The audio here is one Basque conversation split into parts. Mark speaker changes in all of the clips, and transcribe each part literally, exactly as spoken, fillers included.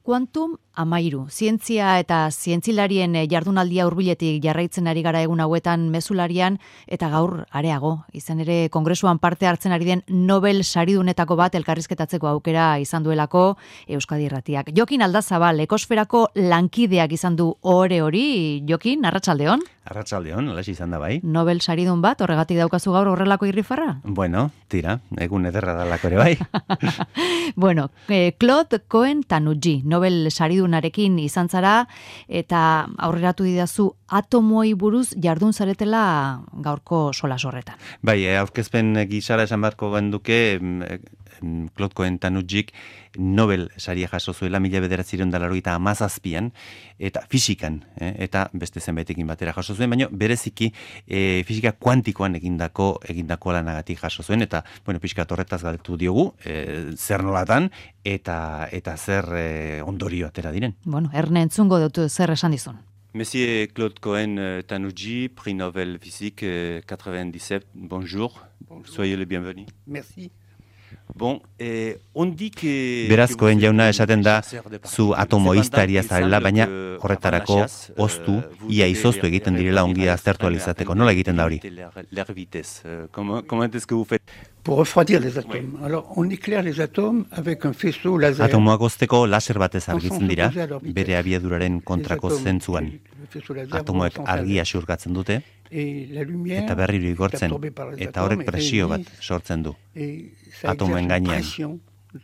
Speaker 1: Quantum amairu. Zientzia eta zientzilarien jardunaldia hurbiletik jarraitzen ari gara egun hauetan mezularian eta gaur areago. Izan ere kongresuan parte hartzen ari den Nobel saridunetako bat elkarrizketatzeko aukera izan duelako Euskadi Irratiak. Jokin Aldazabal, ekosferako lankideak izan du ohore hori. Jokin, arratsaldeon?
Speaker 2: Arratsaldeon, alaxe izan da bai.
Speaker 1: Nobel saridun bat, horregatik daukazu gaur horrelako irrifarra?
Speaker 2: Bueno, tira, egun ederra dalako ere bai.
Speaker 1: Bueno, eh, Claude Cohen-Tanuji, Nobel saridunarekin izan zara, eta aurreratu didazu atomoi buruz jardun zaretela gaurko solas horretan.
Speaker 2: Bai, aurkezpen gisara esan beharko genduke, Claude Cohen-Tanujik Nobel saria jaso zuela mila bederatziehun eta laurogeita hamazazpian, eta fisikan, eh, eta beste zenbaitekin batera jaso zuen, baina bereziki eh, fisika kuantikoan egindako egindako lanagatik jaso zuen, eta bueno, pixkat horretaz galdetu diogu, eh, zer nolatan, eta eta zer eh, ondorio atera diren.
Speaker 1: Bueno, erne entzungo dut zer esan dizun.
Speaker 3: Monsieur Claude Cohen-Tanuji, prix Nobel physique euh, quatre-vingt-dix-sept, bonjour. bonjour, soyez le bienvenu.
Speaker 4: Merci.
Speaker 3: Bon, eh, on dit que...
Speaker 2: Beraz, Cohen jauna esaten da, zu atomoiztaria zarela, baina horretarako oztu, ia izoztu egiten direla ongi aztertu alizateko. Nola egiten da hori?
Speaker 3: L'air vitesse, comment, comment est-ce que vous faites?
Speaker 4: Pour refroidir les atomes. Alors, on éclaire les atomes avec un faisceau laser.
Speaker 2: Atomoak hozteko laser batez argitzen dira, bere abiaduraren kontrako zentzuan. Atomoek argia xurgatzen dute, eta berriro igortzen, eta horrek presio bat sortzen du atomoen gainean.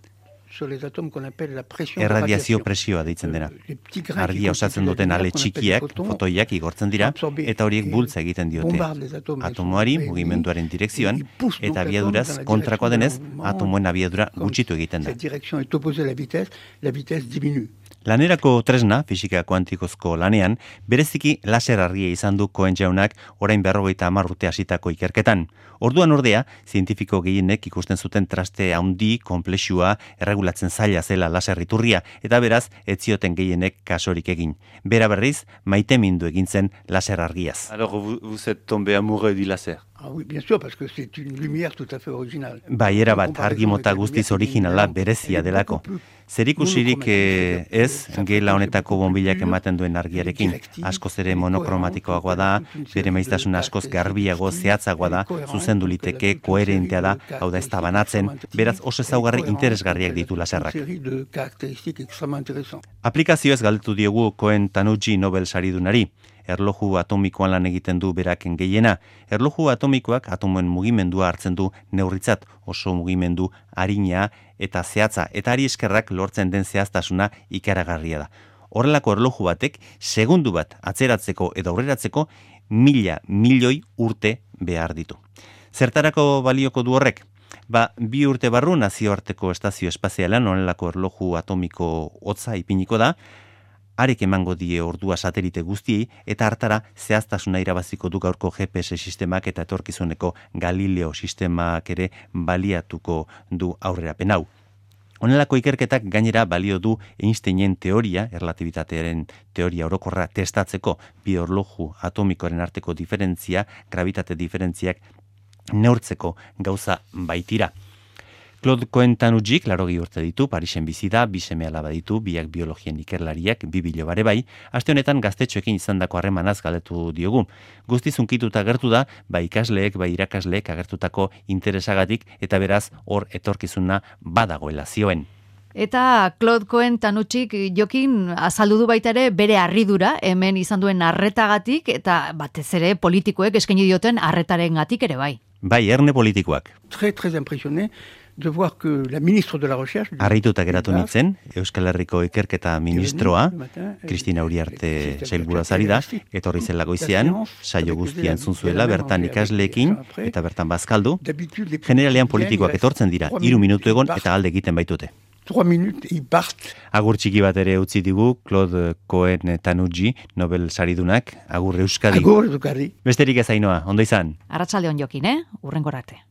Speaker 2: Erradiazio presioa deitzen dena. Argia osatzen duten ale txikiak, fotoiak igortzen dira, eta horiek bultza egiten diote atomoari mugimenduaren direkzioan, eta abiaduraz kontrakoa denez, atomoen abiadura gutxitu egiten da. Lanerako tresna, fisika kuantikozko lanean, bereziki laser argia izan du Cohen jaunak orain berrogeita hamar urte hasitako ikerketan. Orduan ordea, zientifiko gehienek ikusten zuten traste handi, konplexua, erregulatzen zaila zela laser iturria, eta beraz, ez zioten gehienek kasorik egin. Bera berriz, maitemindu egin zen laser argiaz.
Speaker 3: Alors, vous, vous êtes tombé amoureux du laser?
Speaker 4: Ah oui, bien sûr, parce que c'est une lumière tout à fait originale.
Speaker 2: Bai, erabat, argi mota guztiz originala berezia delako. Zerikusirik ez, gela honetako bonbilak ematen duen argiarekin. Askoz ere monokromatikoagoa da, bere maiztasun askoz garbiago, zehatzagoa da, zuzendu liteke, koherentea da, hau da ez da banatzen, beraz oso ezaugarri interesgarriak ditu laserrak. Aplikazioez galdetu diogu Cohen-Tanuji Nobel saridunari. Erloju atomikoan lan egiten du beraken gehiena. Erloju atomikoak atomoen mugimendua hartzen du neurritzat, oso mugimendu arina eta zehatza, eta ari eskerrak lortzen den zehaztasuna ikaragarria da. Horrelako erloju batek, segundu bat atzeratzeko edo aurreratzeko, mila milioi urte behar ditu. Zertarako balioko du horrek? Ba, bi urte barru nazioarteko estazio espazialan honelako erloju atomiko hotza ipiniko da, arek emango die ordua satelite guztiei, eta hartara zehaztasuna irabaziko du gaurko G P S sistemak eta etorkizuneko Galileo sistemak ere baliatuko du aurrerapen hau. Honelako ikerketak gainera balio du Einsteinen teoria, erlatibitatearen teoria orokorra testatzeko, bi orloju atomikoaren arteko diferentzia, gravitate diferentziak neurtzeko gauza baitira. Claude Cohen-Tanujik larogi urte ditu, Parisen bizi da, bi seme alaba ditu, biak biologian ikerlariak, bi bilo bare bai, aste honetan gaztetxoekin izandako harremanaz galdetu diogu. Guztiz unkituta agertu da, bai ikasleek, bai irakasleek agertutako interesagatik, eta beraz hor etorkizuna badagoela zioen.
Speaker 1: Eta Claude Cohen-Tanujik Jokin azaldu du baita ere bere harridura hemen izan duen arretagatik, eta batez ere politikoek eskaini dioten arretarengatik ere bai.
Speaker 2: Bai, erne politikoak.
Speaker 4: Très, très impressionné de voir que la ministre de la Recherche...
Speaker 2: Harrituta geratu nintzen, Euskal Herriko ikerketa ministroa, Kristina Uriarte sailburua zari da, etorri zela goizean, saio guztia entzun zuela, bertan ikasleekin, eta bertan bazkaldu. Generalean politikoak etortzen dira, hiru minutu egon eta alde egiten baitute. Agur txiki bat ere utzi digu, Claude Cohen-Tanuji, Nobel saridunak, agur Euskadi.
Speaker 4: Agur Euskadi.
Speaker 2: Besterik ez Ainoa, ondo izan.
Speaker 1: Arratsaldeon Jokin, eh? Urrengora arte.